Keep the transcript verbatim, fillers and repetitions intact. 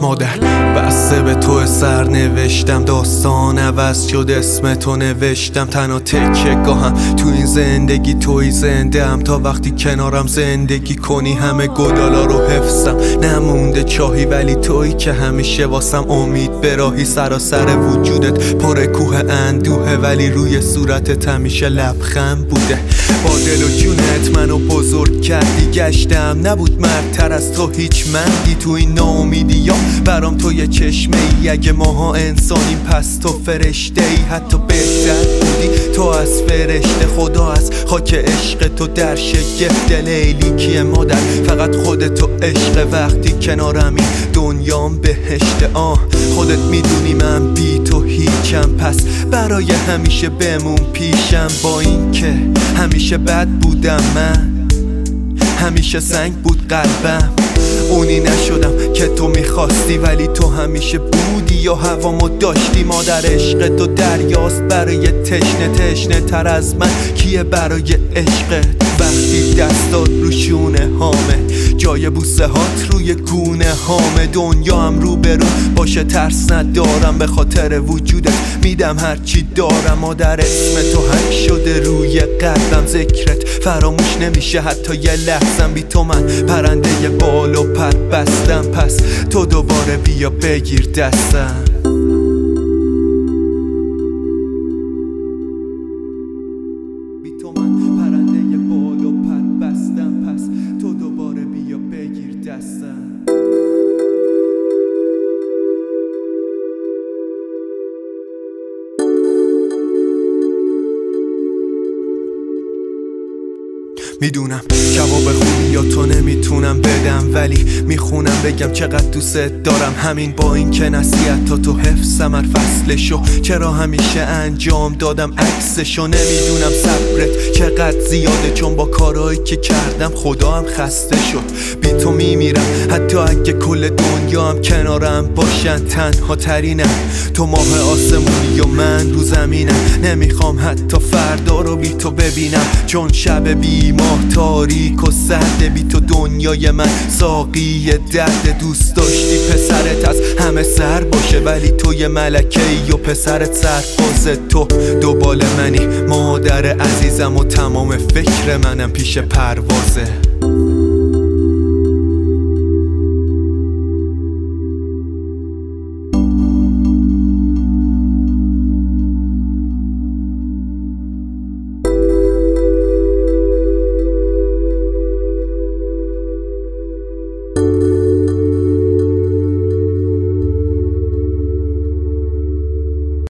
مادر بسته به تو سر نوشتم، داستان عوض شد اسم تو نوشتم. تنها تکه گاهم تو این زندگی توی زنده ام، تا وقتی کنارم زندگی کنی همه گدالا رو حفظم. نمونده چاهی ولی تویی که همیشه واسم امید به راهی. سراسر وجودت پر کوه اندوهه ولی روی صورتت همیشه لبخند بوده. با دل و جونت منو بزرگ کردی، گشتم نبود مردتر از تو هیچ مردی. تو این ناامیدی یا برام تو یه چشمه ای، اگه ماها انسانیم پس تو فرشته ای. حتی بهتر بودی تو از فرشته، خدا از خاک عشق تو در شگفت لیلی کیه مادر. فقط خودتو عشق، وقتی کنارمی دنیام بهشته. آه خودت میدونی من بی تو هیچم، پس برای همیشه بمون پیشم. با این که همیشه بد بودم من، همیشه سنگ بود قلبم. اونی نشدم که تو میخواستی ولی تو همیشه بودی یا هوامو داشتی. مادر عشق تو دریاست برای تشنه، تشنه تر از من کیه برای عشقت. وقتی دستات رو شونه هامه، جای بوسه هات روی گونه هامه. دنیا هم رو برو باشه ترس ندارم، به خاطر وجودت میدم هرچی دارم. مادر اسم تو حک شده روی قلبم، ذکرت فراموش نمیشه حتی یه لحظم. بی تو من پرنده بال و پر بستم، پس تو دوباره بیا بگیر دستم. بی تو من پرنده بال و پر بستم، پس تو دوباره بیا بگیر دستم. میدونم جواب خوبی یا تو نمیتونم بدم، ولی میخونم بگم چقدر دوست دارم. همین با این که نصیحت تا تو حفظم هر فصلشو، چرا همیشه انجام دادم عکسشو. نمیدونم صبرت چقدر زیاده، چون با کارهایی که کردم خدا هم خسته شد. بی تو میمیرم حتی اگه کل دنیا هم کنارم باشن. تنها ترینم تو ماه آسمونی و من رو زمینم. نمیخوام حتی فردا رو بی تو ببینم، چون شب بی ماه تاریک و سرد. بی تو دنیای من ساقی درد. دوست داشتی پسرت از همه سر باشه، ولی تو یه ملکه ای و پسرت سرباز. تو دوبال منی مادر عزیزم و تمام فکر منم پیش پروازه.